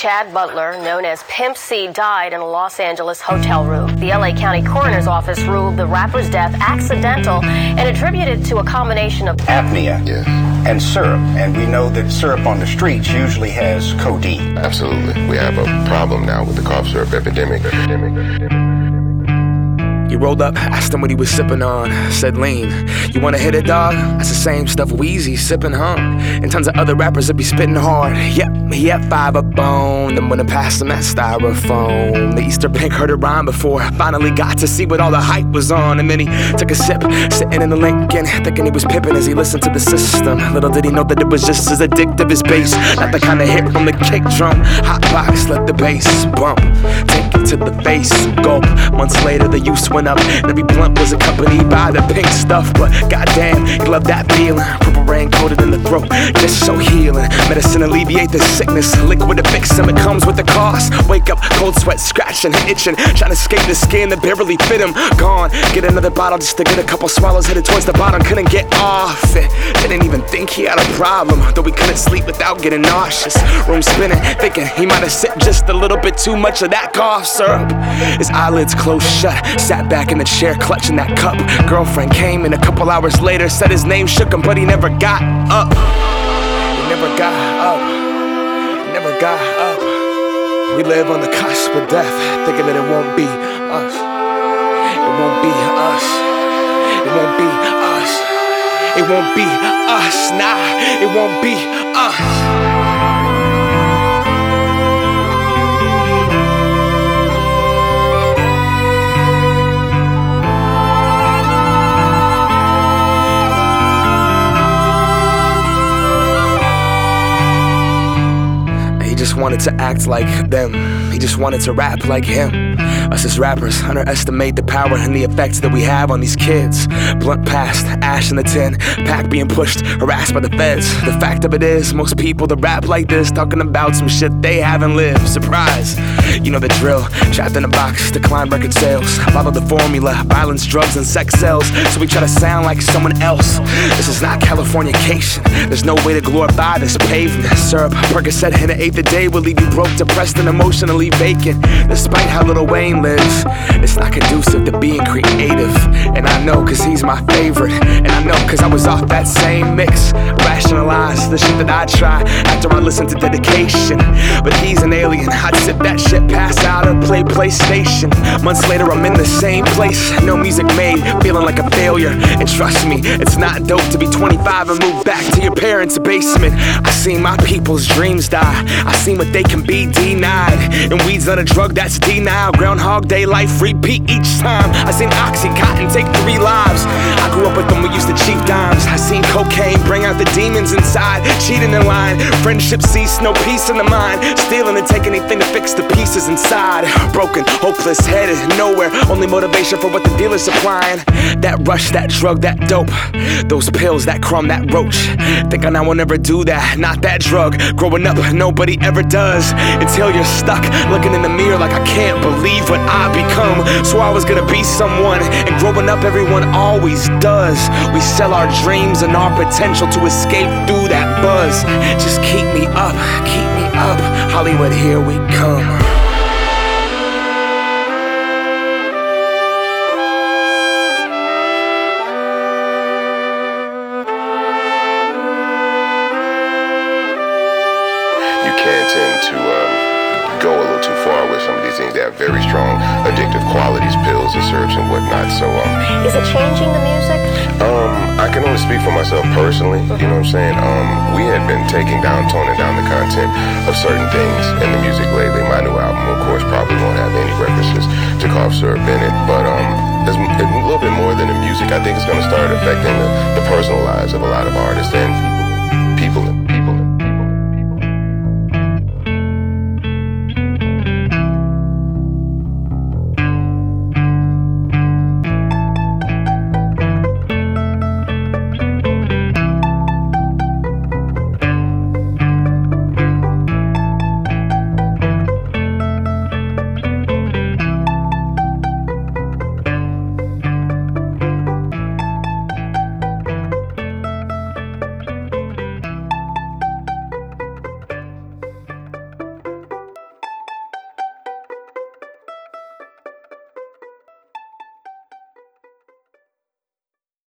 Chad Butler, known as Pimp C, died in a Los Angeles hotel room. The LA County Coroner's Office ruled the rapper's death accidental and attributed it to a combination of apnea and syrup. And we know that syrup on the streets usually has codeine. Absolutely. We have a problem now with the cough syrup epidemic. He rolled up, asked him what he was sipping on. Said lean. You wanna hit it, dog? That's the same stuff Weezy sipping, huh? And tons of other rappers that be spitting hard. Yep, he had 5 up on. Then when I passed him that styrofoam, the Easter Pink heard it rhyme before. Finally got to see what all the hype was on. And then he took a sip, sitting in the Lincoln, thinking he was pippin' as he listened to the system. Little did he know that it was just as addictive as bass. Not the kind of hit from the kick drum. Hot box, let the bass bump. Take it to the face, gulp. Months later, the use went up. And every blunt was accompanied by the pink stuff. But goddamn, he loved that feeling. Purple rain coated in the throat, just so healing. Medicine alleviate the sickness. Liquid to fix him, it comes with the cost. Wake up, cold sweat, scratching, itching. Trying to escape the skin that barely fit him. Gone, get another bottle just to get a couple swallows. Headed towards the bottom, couldn't get off it. Didn't even think he had a problem, though he couldn't sleep without getting nauseous. Room spinning, thinking he might have sipped just a little bit too much of that cough syrup. His eyelids closed shut, sat back in the chair clutching that cup. Girlfriend came in a couple hours later, said his name shook him, but he never got up. He never got up. He never got up. We live on the cusp of death, thinking that it won't be us. It won't be us. It won't be us. It won't be us. Nah, it won't be us. He just wanted to act like them. He just wanted to rap like him. Us as rappers underestimate the power and the effects that we have on these kids. Blunt past, ash in the tin, pack being pushed, harassed by the feds. The fact of it is, most people that rap like this talking about some shit they haven't lived. Surprise, you know the drill. Trapped in a box, decline record sales. Follow the formula, violence, drugs, and sex sells. So we try to sound like someone else. This is not Californication. There's no way to glorify this pavement. Syrup, Percocet, and an eighth a day will leave you broke, depressed, and emotionally vacant. Despite how Lil Wayne lives, it's not conducive to being creative. And I know cause he's my favorite. And I know cause I was off that same mix. Rationalize the shit that I try after I listen to Dedication. But he's an alien, I'd sip that shit, pass out, or play PlayStation. Months later I'm in the same place, no music made, feeling like a failure. And trust me, it's not dope to be 25 and move back to your parents' basement. I seen my people's dreams die, I seen what they can be denied. And weed's not a drug, that's denial. Groundhog Day life repeat each time. I seen Oxycontin take 3 lives. I grew up with them, we used to cheap dimes. I seen cocaine bring out the demons inside. Cheating in line, friendship cease, no peace in the mind. Stealing and take anything to fix the pieces inside. Broken, hopeless, headed nowhere. Only motivation for what the dealer's supplying. That rush, that drug, that dope. Those pills, that crumb, that roach. Think I now will never do that, not that drug. Growing up, nobody ever does. Until you're stuck, looking in the mirror like I can't believe what I become. So I was gonna be someone, and growing up everyone always does. We sell our dreams and our potential to escape through that buzz. Just keep me up, Hollywood, here we come. You can tend to go a little too far with some of these things. They have very strong addictive qualities, pills and syrups and whatnot. So Is it changing the music? I can only speak for myself personally. You know what I'm saying? We had been toning down the content of certain things in the music lately. My new album, of course, probably won't have any references to cough syrup in it, but there's a little bit more than the music. I think it's going to start affecting the personal lives of a lot of artists. And